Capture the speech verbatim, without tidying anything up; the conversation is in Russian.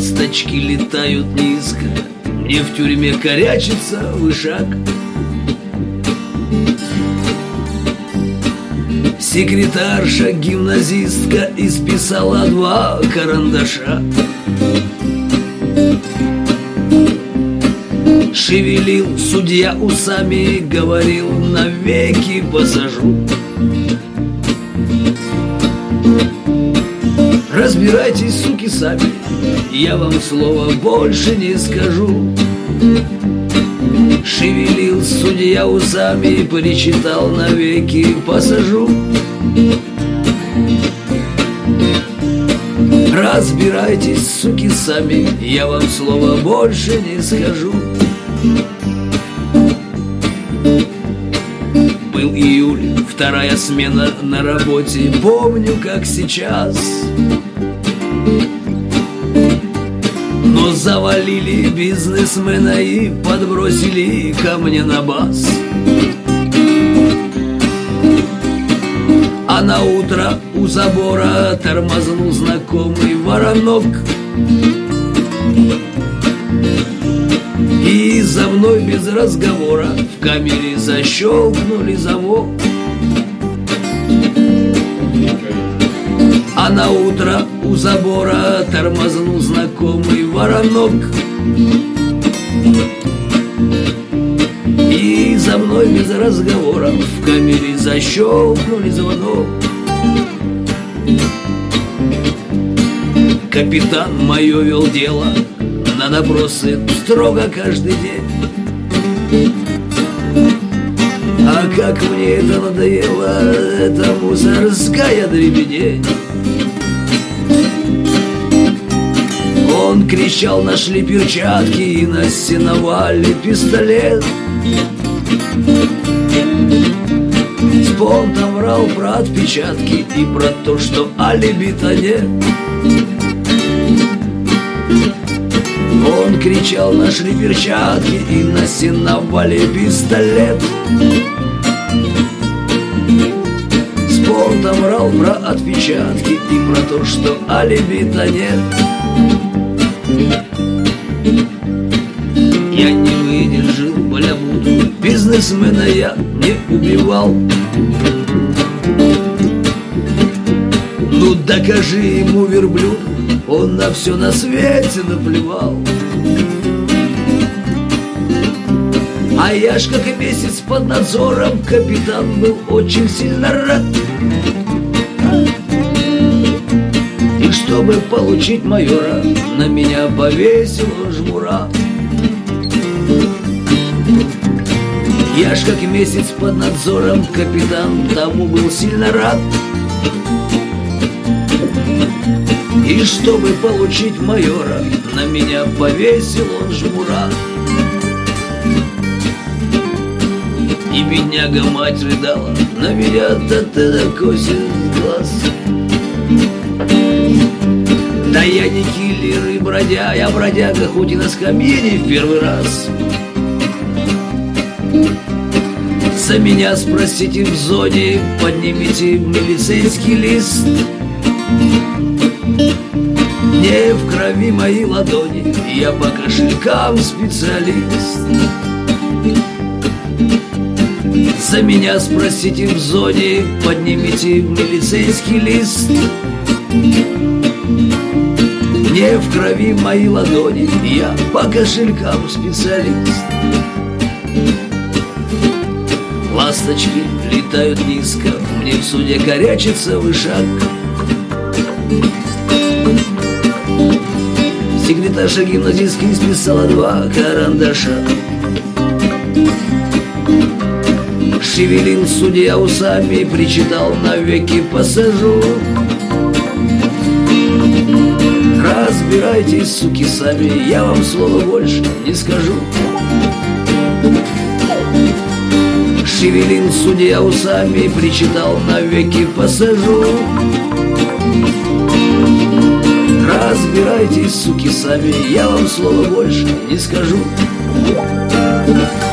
Ласточки летают низко, мне в тюрьме корячится вышаг. Секретарша, гимназистка, исписала два карандаша. Шевелил судья усами, говорил: навеки посажу. Разбирайтесь, суки, сами, я вам слова больше не скажу. Шевелил судья усами, причитал: навеки посажу. Разбирайтесь, суки, сами, я вам слова больше не скажу. Был июль, вторая смена на работе, помню как сейчас. Но завалили бизнесмена и подбросили ко мне на бас. А на утро у забора тормознул знакомый воронок. И за мной без разговора в камере защелкнули замок. А на утро у забора тормознул знакомый воронок. И за мной без разговора в камере защелкнули звонок. Капитан мое вел дело, на допросы строго каждый день. А как мне это надоело, это мусорская дребедень. Он кричал: нашли перчатки и на сеновале пистолет. Спонтом врал про отпечатки и про то, что алиби-то нет. Он кричал: нашли перчатки и на сеновале пистолет. Спонтом врал про отпечатки и про то, что алиби-то нет. Я не выдержал балямуту, бизнесмена я не убивал. Ну докажи ему, верблюд, он на все на свете наплевал. А я ж как и месяц под надзором, капитан был очень сильно рад. И чтобы получить майора, на меня повесил он жмура. Я ж как и месяц под надзором, капитан тому был сильно рад. И чтобы получить майора, на меня повесил он жмура. И бедняга мать рыдала, на меня-то ты докосит глаз. Да я не киллер и бродяга, я бродяга, хоть и на скамье не в первый раз. За меня спросите в зоне, поднимите милицейский лист. Не в крови мои ладони, я по кошелькам специалист. За меня спросите в зоне, поднимите милицейский лист. Не в крови мои ладони, я по кошелькам специалист. Ласточки летают низко, мне в суде корячится вышаг. Секретарша гимназистка исписала два карандаша. Шевелил судья усами, причитал: навеки посажу. Разбирайтесь, суки, сами, я вам слова больше не скажу. Шевелил судья усами, причитал: навеки посажу. Разбирайтесь, суки, сами, я вам слова больше не скажу.